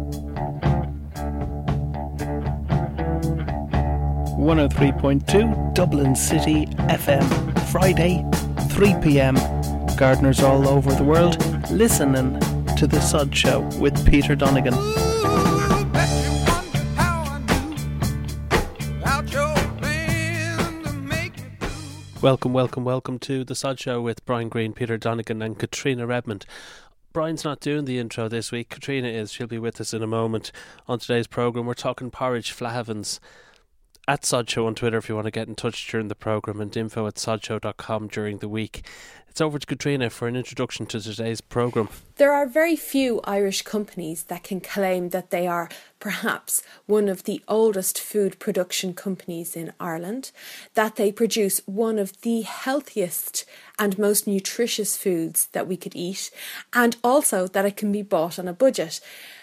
103.2 Dublin City FM. Friday, 3 p.m. Gardeners all over the world listening to The Sod Show with Peter Donegan. Welcome to The Sod Show with Brian Greene, Peter Donegan and Katrina Redmond. Brian's not doing the intro this week. Katrina is. She'll be with us in a moment. On today's programme, we're talking porridge, Flahavans. At Sod Show on Twitter if you want to get in touch during the programme, and info@sodshow.com during the week. It's over to Katrina for an introduction to today's programme. There are very few Irish companies that can claim that they are perhaps one of the oldest food production companies in Ireland, that they produce one of the healthiest and most nutritious foods that we could eat, and also that it can be bought on a budget.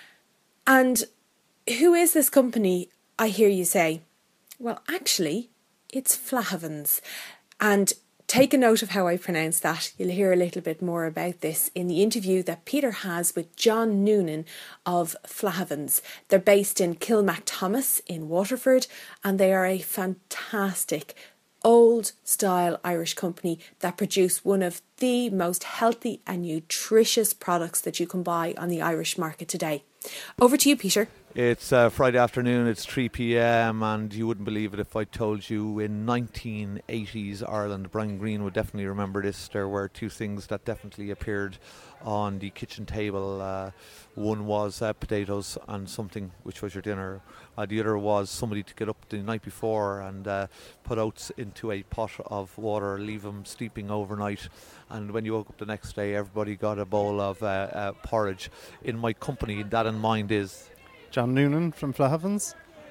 And who is this company, I hear you say? Well, actually, it's Flahavans. And take a note of how I pronounce that. You'll hear a little bit more about this in the interview that Peter has with John Noonan of Flahavans. They're based in Kilmacthomas in Waterford, and they are a fantastic old-style Irish company that produce one of the most healthy and nutritious products that you can buy on the Irish market today. Over to you, Peter. It's Friday afternoon, it's 3 p.m, and you wouldn't believe it if I told you in 1980s Ireland. Brian Greene would definitely remember this. There were two things that definitely appeared on the kitchen table. One was potatoes and something, which was your dinner. The other was somebody to get up the night before and put oats into a pot of water, leave them steeping overnight, and when you woke up the next day, everybody got a bowl of porridge. In my company, that in mind is John Noonan from Flahavans.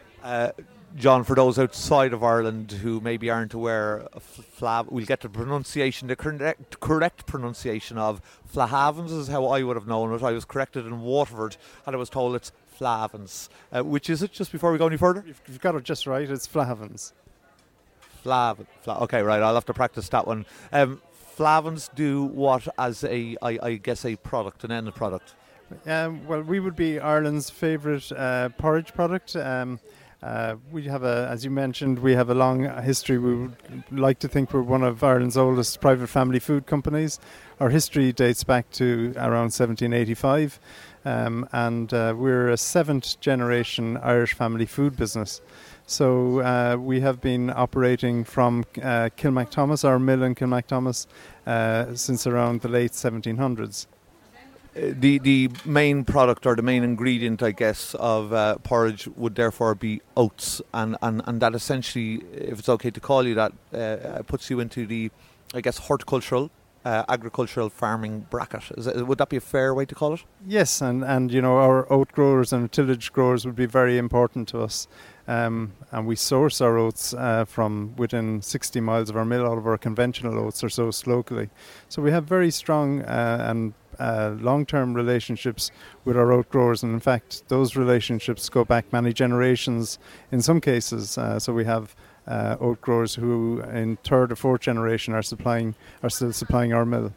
John, for those outside of Ireland who maybe aren't aware, we'll get the pronunciation, the correct pronunciation of Flahavans is how I would have known it. I was corrected in Waterford and I was told it's Flahavans. Which is it, just before we go any further? You've got it just right, it's Flahavans. Okay, right, I'll have to practice that one. Flahavans do what as I guess a product, an end product? Well, we would be Ireland's favourite porridge product. We have as you mentioned, we have a long history. We would like to think we're one of Ireland's oldest private family food companies. Our history dates back to around 1785, and we're a seventh generation Irish family food business. So we have been operating from Kilmacthomas, our mill in Kilmacthomas, since around the late 1700s. The main product or the main ingredient, I guess, of porridge would therefore be oats, and that essentially, if it's okay to call you that, puts you into the, I guess, horticultural, agricultural farming bracket. Would that be a fair way to call it? Yes, and you know, our oat growers and tillage growers would be very important to us. And we source our oats from within 60 miles of our mill. All of our conventional oats are sourced locally. So we have very strong and long-term relationships with our oat growers, and in fact those relationships go back many generations in some cases. So we have oat growers who in third or fourth generation are still supplying our mill.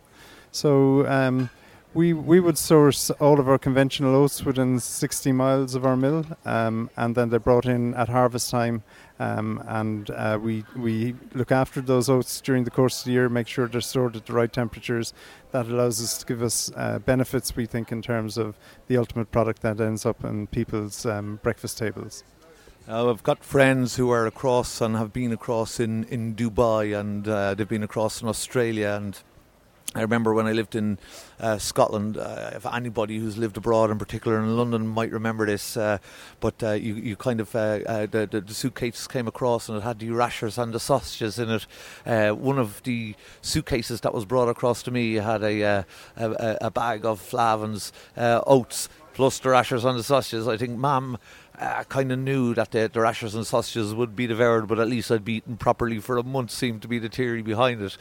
So we would source all of our conventional oats within 60 miles of our mill, and then they're brought in at harvest time, and we look after those oats during the course of the year, make sure they're stored at the right temperatures. That allows us to give us benefits, we think, in terms of the ultimate product that ends up on people's breakfast tables. I've got friends who are across and have been across in Dubai, and they've been across in Australia, and I remember when I lived in Scotland, if anybody who's lived abroad, in particular in London, might remember this, but you kind of, the suitcases came across and it had the rashers and the sausages in it. One of the suitcases that was brought across to me had a bag of Flahavans oats plus the rashers and the sausages. I think, ma'am, I kind of knew that the rashers and sausages would be devoured, but at least I'd be eaten properly for a month, seemed to be the theory behind it.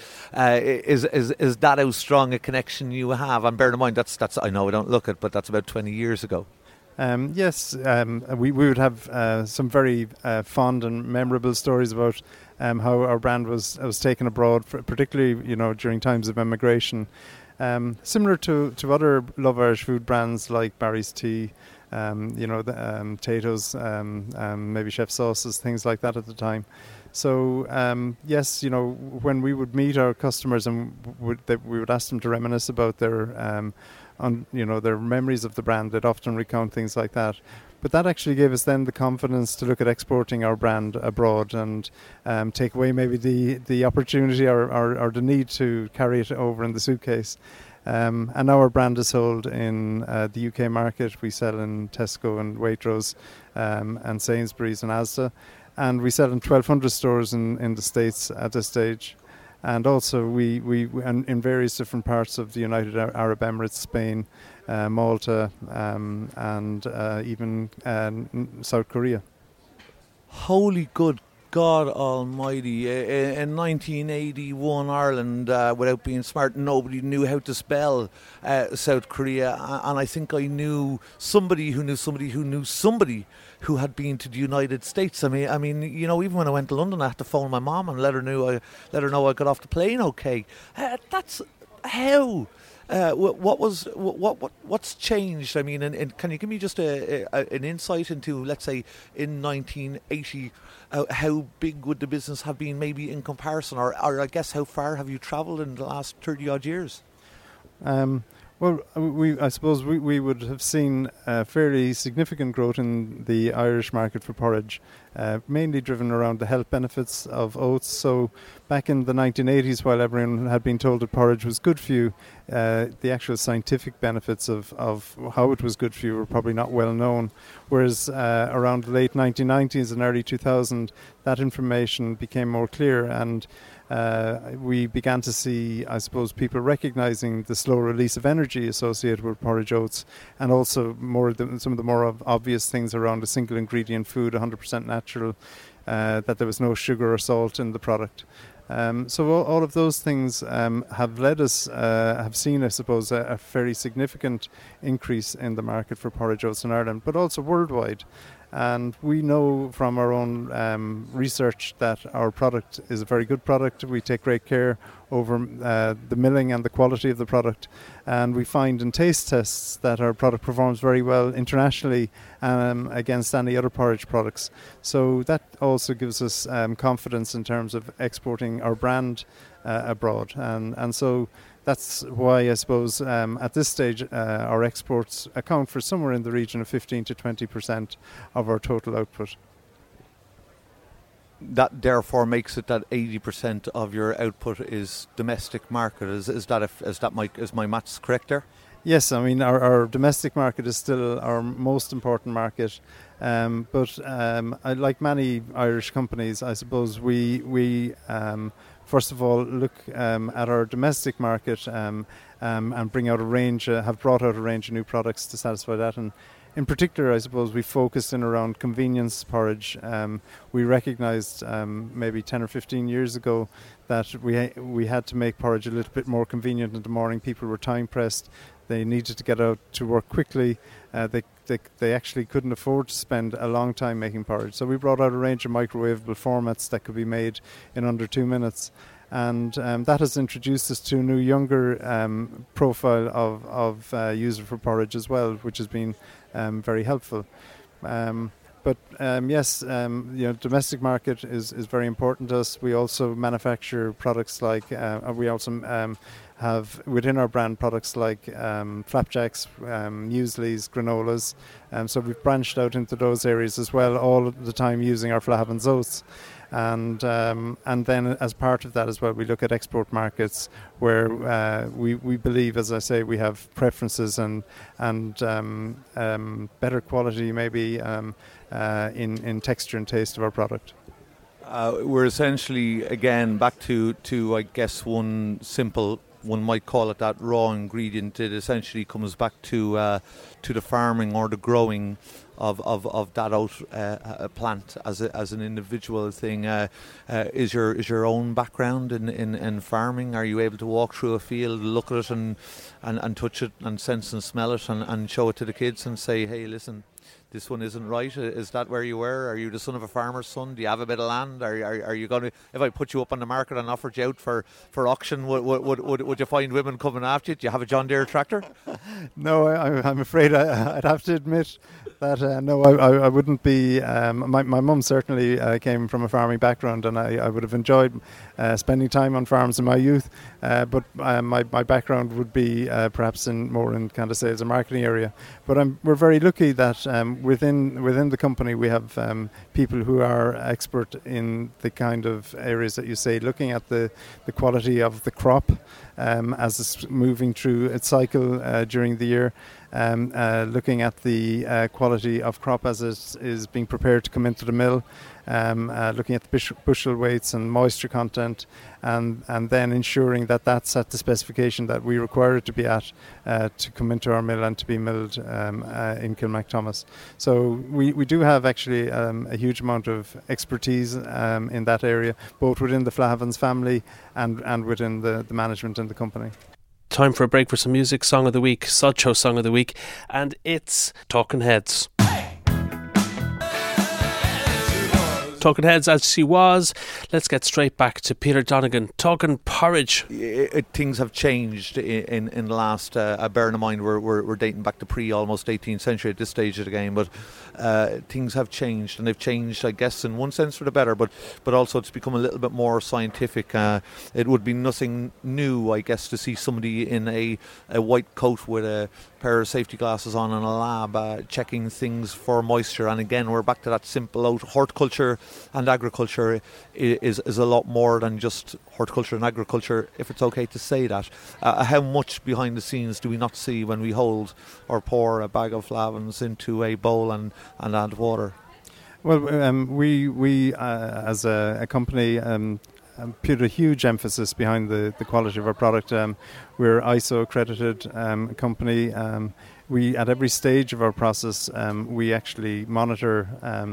Is that how strong a connection you have? And bear in mind, that's I know I don't look it, but that's about 20 years ago. Yes, we would have some very fond and memorable stories about how our brand was taken abroad, particularly during times of emigration. Similar to other Love Irish food brands like Barry's Tea, potatoes, maybe chef sauces, things like that at the time. So yes, when we would meet our customers and we would ask them to reminisce about their their memories of the brand, they'd often recount things like that. But that actually gave us then the confidence to look at exporting our brand abroad and take away maybe the opportunity or the need to carry it over in the suitcase. And now our brand is sold in the UK market. We sell in Tesco and Waitrose and Sainsbury's and Asda. And we sell in 1,200 stores in the States at this stage. And also we in various different parts of the United Arab Emirates, Spain, Malta, and even South Korea. Holy good God Almighty! In 1981, Ireland, without being smart, nobody knew how to spell South Korea, and I think I knew somebody who knew somebody who knew somebody who had been to the United States. I mean, even when I went to London, I had to phone my mom and let her know I got off the plane okay. That's how. What's changed? I mean, and can you give me just an insight into, let's say, in 1980, how big would the business have been, maybe in comparison, or I guess how far have you travelled in the last 30 odd years? Well, I suppose we would have seen fairly significant growth in the Irish market for porridge, mainly driven around the health benefits of oats. So back in the 1980s, while everyone had been told that porridge was good for you, the actual scientific benefits of how it was good for you were probably not well known. Whereas around the late 1990s and early 2000, that information became more clear, and we began to see, I suppose, people recognising the slow release of energy associated with porridge oats, and also some of the more obvious things around a single ingredient food, 100% natural, that there was no sugar or salt in the product. So all of those things have led us, have seen, I suppose, a very significant increase in the market for porridge oats in Ireland, but also worldwide. And we know from our own research that our product is a very good product. We take great care over the milling and the quality of the product. And we find in taste tests that our product performs very well internationally against any other porridge products. So that also gives us confidence in terms of exporting our brand abroad. And so that's why, I suppose, at this stage, our exports account for somewhere in the region of 15 to 20% of our total output. That therefore makes it that 80% of your output is domestic market. Is my maths correct there? Yes, I mean our domestic market is still our most important market, but like many Irish companies, I suppose we first of all look at our domestic market and bring out have brought out a range of new products to satisfy that. And in particular, I suppose we focused in around convenience porridge. We recognised maybe 10 or 15 years ago that we had to make porridge a little bit more convenient in the morning. People were time pressed. They needed to get out to work quickly. They actually couldn't afford to spend a long time making porridge. So we brought out a range of microwavable formats that could be made in under 2 minutes. And that has introduced us to a new, younger profile of user for porridge as well, which has been very helpful. But yes, domestic market is very important to us. We also manufacture products like we also have within our brand products like flapjacks, mueslis, granolas. So we've branched out into those areas as well, all the time using our Flahavans oats. And then as part of that as well, we look at export markets where we believe, as I say, we have preferences and better quality maybe in texture and taste of our product. We're essentially, again, back to I guess one might call it that raw ingredient. It essentially comes back to the farming or the growing of that oat plant as an individual thing. Is your own background in farming? Are you able to walk through a field, look at it and touch it and sense and smell it and show it to the kids and say, hey, listen, this one isn't right? Is that where you were? Are you the son of a farmer's son? Do you have a bit of land? Are you going to, if I put you up on the market and offered you out for auction, would you find women coming after you? Do you have a John Deere tractor? No, I'm afraid I'd have to admit that no, I wouldn't be. My mum certainly came from a farming background, and I would have enjoyed spending time on farms in my youth. But my background would be perhaps more in kind of sales and marketing area. But we're very lucky that within the company we have people who are expert in the kind of areas that you say, looking at the quality of the crop as it's moving through its cycle during the year. Looking at the quality of crop as it is being prepared to come into the mill, looking at the bushel weights and moisture content, and then ensuring that that's at the specification that we require it to be at to come into our mill and to be milled in Kilmacthomas. So we do have actually a huge amount of expertise in that area, both within the Flahavans family and within the management in the company. Time for a break for some music. Song of the week, Socho Song of the Week, and it's Talking Heads. Talking Heads as she was. Let's get straight back to Peter Donegan talking porridge. Things have changed in the last. Bearing in mind we're dating back to almost 18th century at this stage of the game, but things have changed, and they've changed, I guess, in one sense for the better, but also it's become a little bit more scientific. It would be nothing new, I guess, to see somebody in a white coat with a pair of safety glasses on in a lab checking things for moisture. And again, we're back to that simple horticulture and agriculture is a lot more than just horticulture and agriculture, if it's okay to say that. How much behind the scenes do we not see when we hold or pour a bag of Flahavans into a bowl and add water? Well, we as a company put a huge emphasis behind the quality of our product. We're ISO accredited company. We at every stage of our process we actually monitor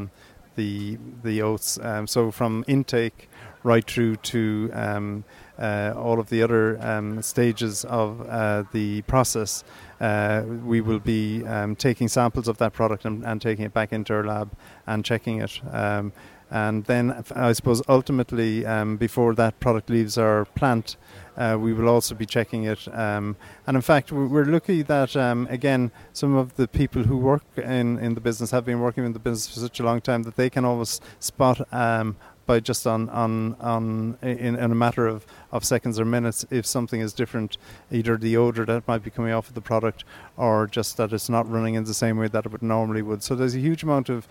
the oats. So from intake right through to all of the other stages of the process, we will be taking samples of that product and taking it back into our lab and checking it. And then I suppose ultimately before that product leaves our plant, we will also be checking it. And in fact, we're lucky that, again, some of the people who work in the business have been working in the business for such a long time that they can always spot by just in a matter of seconds or minutes if something is different, either the odour that might be coming off of the product or just that it's not running in the same way that it normally would. So there's a huge amount of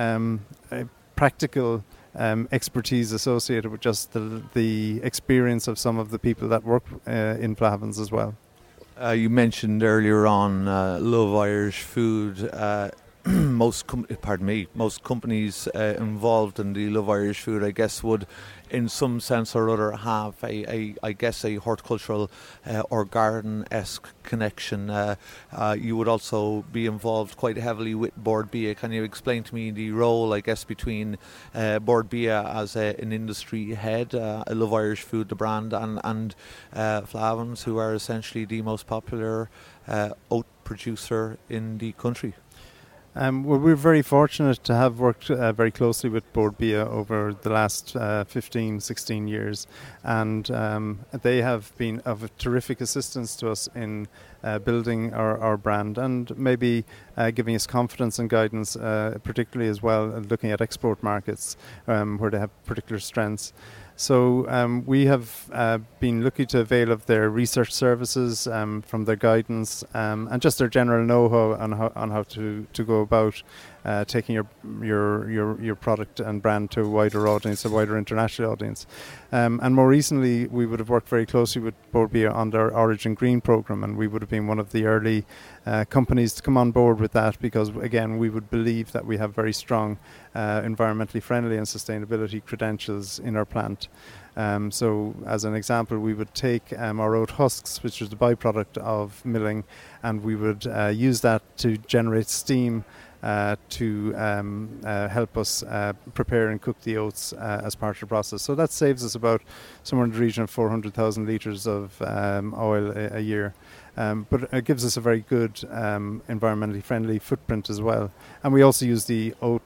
practical expertise associated with just the experience of some of the people that work in Flahavans as well. You mentioned earlier on Love Irish Food. Most companies involved in the Love Irish Food, I guess, would in some sense or other have a horticultural or garden-esque connection. You would also be involved quite heavily with Bord Bia. Can you explain to me the role, I guess, between Bord Bia as an industry head, Love Irish Food, the brand, and Flahavans, who are essentially the most popular oat producer in the country? Well, we're very fortunate to have worked very closely with Bord Bia over the last 15, 16 years, and they have been of a terrific assistance to us in building our brand and maybe giving us confidence and guidance, particularly as well looking at export markets where they have particular strengths. So we have been lucky to avail of their research services, from their guidance, and just their general know-how on how to go about taking your product and brand to a wider audience, a wider international audience. And more recently, we would have worked very closely with Bord Bia on their Origin Green program, and we would have been one of the early companies to come on board with that because, again, we would believe that we have very strong environmentally friendly and sustainability credentials in our plant. So as an example, we would take our oat husks, which is the byproduct of milling, and we would use that to generate steam to help us prepare and cook the oats as part of the process. So that saves us about somewhere in the region of 400,000 litres of oil a year. But it gives us a very good environmentally friendly footprint as well. And we also use the oat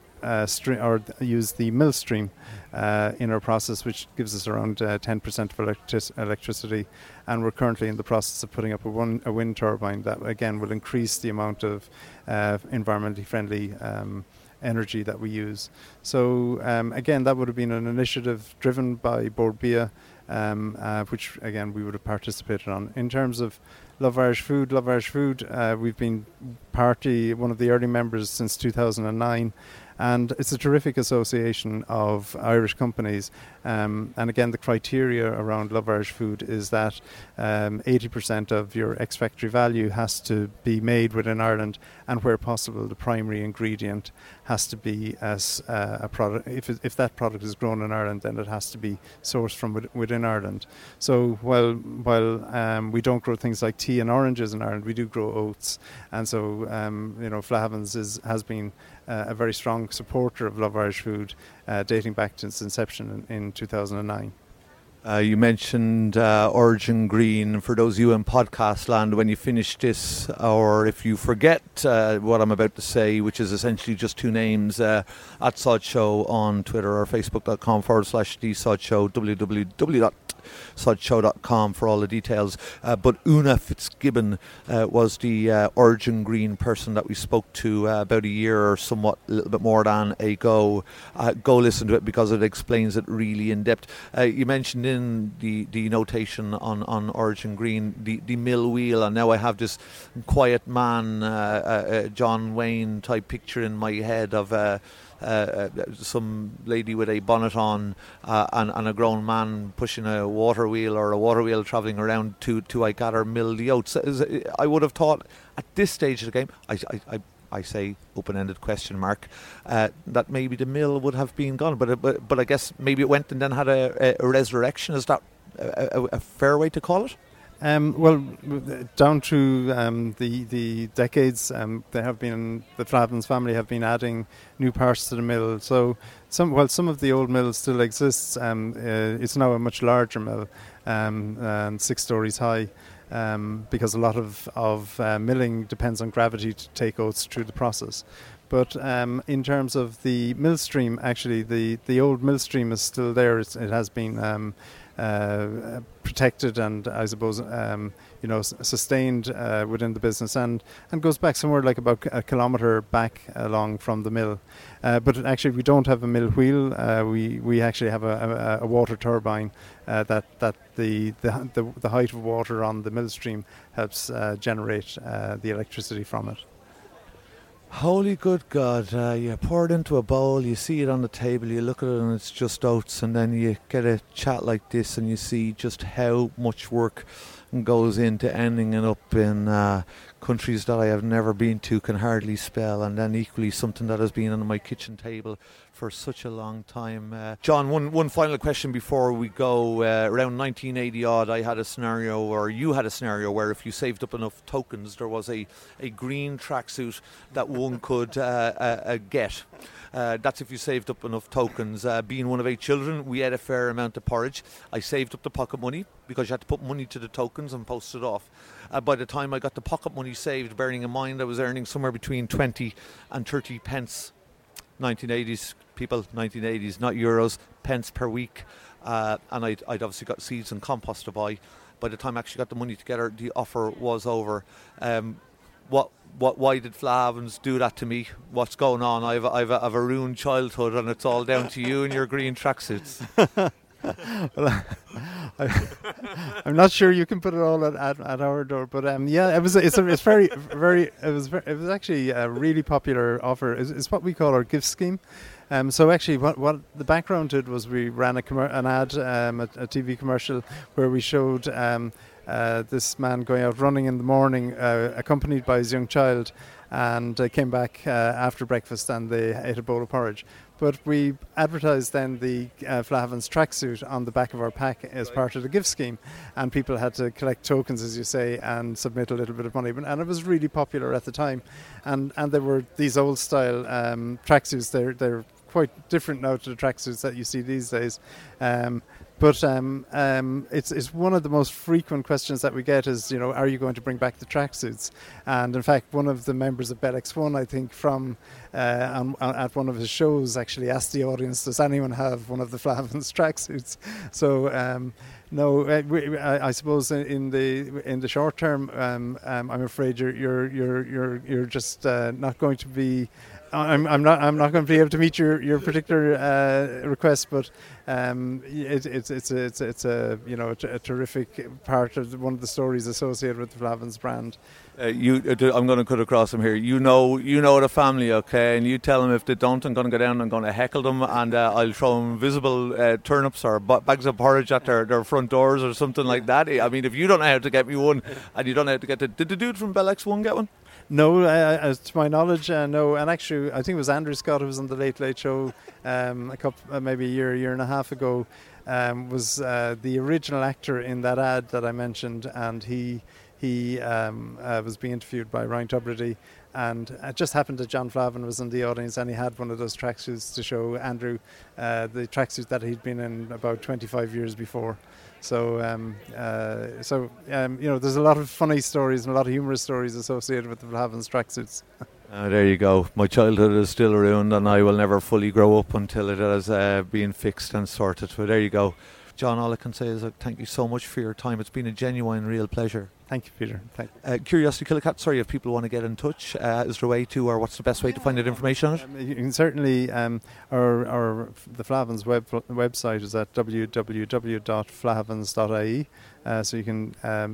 use the mill stream in our process, which gives us around 10% of electricity. And we're currently in the process of putting up a wind turbine that again will increase the amount of environmentally friendly energy that we use. So again, that would have been an initiative driven by Bord Bia, which again we would have participated on. In terms of Love Irish Food, we've been one of the early members since 2009. And it's a terrific association of Irish companies. And again, the criteria around Love Irish Food is that 80% of your ex-factory value has to be made within Ireland, and where possible, the primary ingredient has to be as a product. If that product is grown in Ireland, then it has to be sourced from within Ireland. So while we don't grow things like tea and oranges in Ireland, we do grow oats. And so, Flahavans has been a very strong supporter of Love Irish Food, dating back to its inception in 2009. You mentioned Origin Green. For those of you in podcast land, when you finish this, or if you forget what I'm about to say, which is essentially just two names, at Sod Show on Twitter or facebook.com/The Sod Show, www.sodshow.com for all the details. But Una Fitzgibbon was the Origin Green person that we spoke to about a year or somewhat, a little bit more than ago. Go listen to it because it explains it really in depth. You mentioned in the notation on Origin Green the mill wheel, and now I have this quiet man, John Wayne type picture in my head of some lady with a bonnet on and a grown man pushing a water wheel, or a water wheel travelling around to I gather mill the oats. I would have thought at this stage of the game, I say open-ended question mark, that maybe the mill would have been gone, but I guess maybe it went and then had a resurrection. Is that a fair way to call it? Well, down through the decades, the Flahavans family have been adding new parts to the mill. So some of the old mill still exists, it's now a much larger mill, and 6 stories high. Because a lot of milling depends on gravity to take oats through the process. But in terms of the mill stream, actually the old mill stream is still there. It has been protected and I suppose sustained within the business, and goes back somewhere like about a kilometre back along from the mill. But actually we don't have a mill wheel. We actually have a water turbine that the height of water on the mill stream helps generate the electricity from it. Holy good God, you pour it into a bowl, you see it on the table, you look at it and it's just oats, and then you get a chat like this and you see just how much work goes into ending it up in countries that I have never been to, can hardly spell, and then equally something that has been on my kitchen table for such a long time. John, one final question before we go. Around 1980 odd, I had a scenario, or you had a scenario, where if you saved up enough tokens, there was a green tracksuit that one could get. That's if you saved up enough tokens. Being one of 8 children, we had a fair amount of porridge. I saved up the pocket money because you had to put money to the tokens and post it off. By the time I got the pocket money saved, bearing in mind I was earning somewhere between 20 and 30 pence, 1980s, people, 1980s, not euros, pence per week. And I'd obviously got seeds and compost to buy. By the time I actually got the money together, the offer was over. Why did Flahavans do that to me? What's going on? I've a ruined childhood, and it's all down to you and your green tracksuits. Well, I'm not sure you can put it all at our door, but it was actually a really popular offer. It's what we call our gift scheme. So actually, what the background to it was, we ran an ad, a TV commercial, where we showed this man going out running in the morning, accompanied by his young child, and they came back after breakfast and they ate a bowl of porridge. But we advertised then the Flahavans tracksuit on the back of our pack as part of the gift scheme, and people had to collect tokens, as you say, and submit a little bit of money. And it was really popular at the time, and they were these old style tracksuits. They're quite different now to the tracksuits that you see these days. But it's one of the most frequent questions that we get is, are you going to bring back the tracksuits? And in fact, one of the members of BellX1, I think, from at one of his shows, actually asked the audience, does anyone have one of the Flahavans tracksuits? So no, I suppose in the short term, I'm afraid you're just not going to be. I'm not going to be able to meet your particular request, but it's a terrific part of one of the stories associated with the Flahavans brand. I'm going to cut across them here. You know the family, okay? And you tell them if they don't, I'm going to go down and I'm going to heckle them, and I'll throw them invisible turnips or bags of porridge at their front doors or something like that. I mean, if you don't know how to get me one, and you don't know how to get it, did the dude from BellX1 get one? No, to my knowledge, no. And actually, I think it was Andrew Scott who was on the Late Late Show maybe a year and a half ago, was the original actor in that ad that I mentioned, and he was being interviewed by Ryan Tubridy, and it just happened that John Flahavan was in the audience, and he had one of those tracksuits to show Andrew the tracksuit that he'd been in about 25 years before. So, there's a lot of funny stories and a lot of humorous stories associated with the Flahavans tracksuits. There you go. My childhood is still around, and I will never fully grow up until it has been fixed and sorted. But there you go. John, all I can say is thank you so much for your time. It's been a genuine, real pleasure. Thank you, Peter. Curiosity Killicat, sorry, if people want to get in touch, is there a way to, or what's the best way to find out information on it? You can certainly, the Flahavans website is at www.flahavans.ie, so you can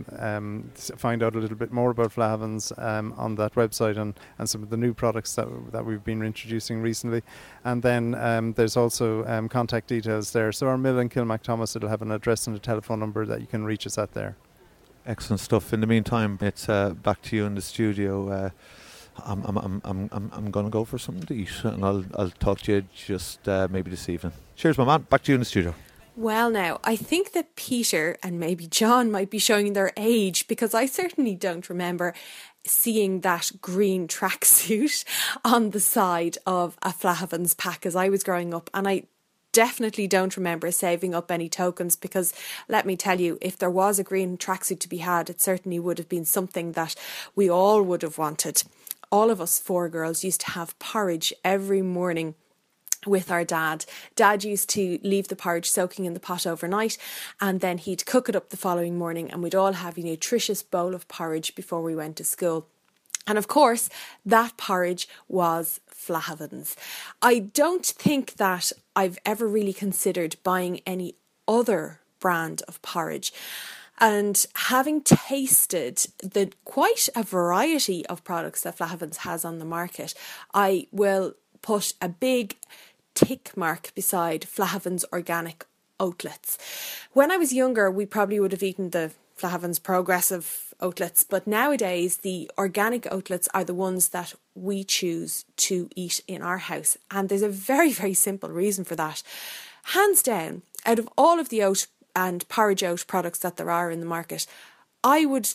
find out a little bit more about Flahavans on that website and some of the new products that we've been introducing recently. And then there's also contact details there. So our mill in Kilmacthomas, it'll have an address and a telephone number that you can reach us at there. Excellent stuff. In the meantime, it's back to you in the studio. I'm going to go for something to eat, and I'll talk to you just maybe this evening. Cheers, my man. Back to you in the studio. Well, now, I think that Peter and maybe John might be showing their age, because I certainly don't remember seeing that green tracksuit on the side of a Flahavans pack as I was growing up, and I definitely don't remember saving up any tokens, because let me tell you, if there was a green tracksuit to be had, it certainly would have been something that we all would have wanted. All of us four girls used to have porridge every morning with our dad. Dad used to leave the porridge soaking in the pot overnight, and then he'd cook it up the following morning, and we'd all have a nutritious bowl of porridge before we went to school. And of course, that porridge was Flahavans. I don't think that I've ever really considered buying any other brand of porridge. And having tasted the quite a variety of products that Flahavans has on the market, I will put a big tick mark beside Flahavans organic oatlets. When I was younger, we probably would have eaten the Flahavans progressive oatlets, but nowadays the organic oatlets are the ones that we choose to eat in our house, and there's a very, very simple reason for that. Hands down, out of all of the oat and porridge oat products that there are in the market, I would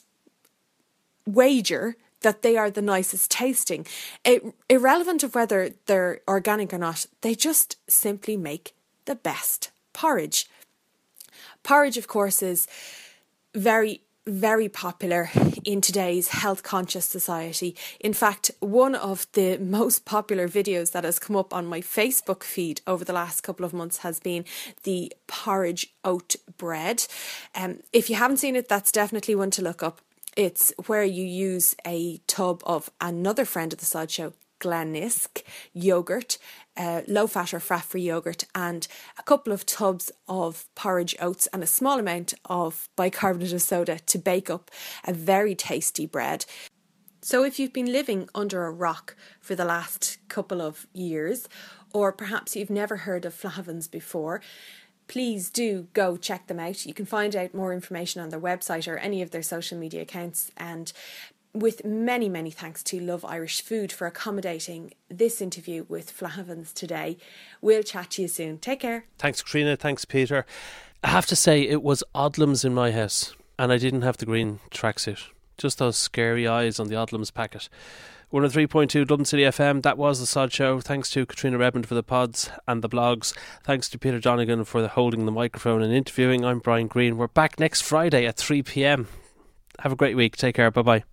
wager that they are the nicest tasting. Irrelevant of whether they're organic or not, they just simply make the best porridge. Porridge, of course, is very, very popular in today's health-conscious society. In fact, one of the most popular videos that has come up on my Facebook feed over the last couple of months has been the porridge oat bread. If you haven't seen it, that's definitely one to look up. It's where you use a tub of another friend of the Sod Show, Glenisk yogurt, low-fat or fat-free yogurt, and a couple of tubs of porridge oats and a small amount of bicarbonate of soda to bake up a very tasty bread. So if you've been living under a rock for the last couple of years, or perhaps you've never heard of Flahavans before, please do go check them out. You can find out more information on their website or any of their social media accounts, and with many, many thanks to Love Irish Food for accommodating this interview with Flahavans today. We'll chat to you soon. Take care. Thanks, Katrina. Thanks, Peter. I have to say, it was Odlums in my house, and I didn't have the green tracksuit. Just those scary eyes on the Odlums packet. 103.2 Dublin City FM. That was The Sod Show. Thanks to Katrina Redmond for the pods and the blogs. Thanks to Peter Donegan for holding the microphone and interviewing. I'm Brian Green. We're back next Friday at 3 p.m. Have a great week. Take care. Bye-bye.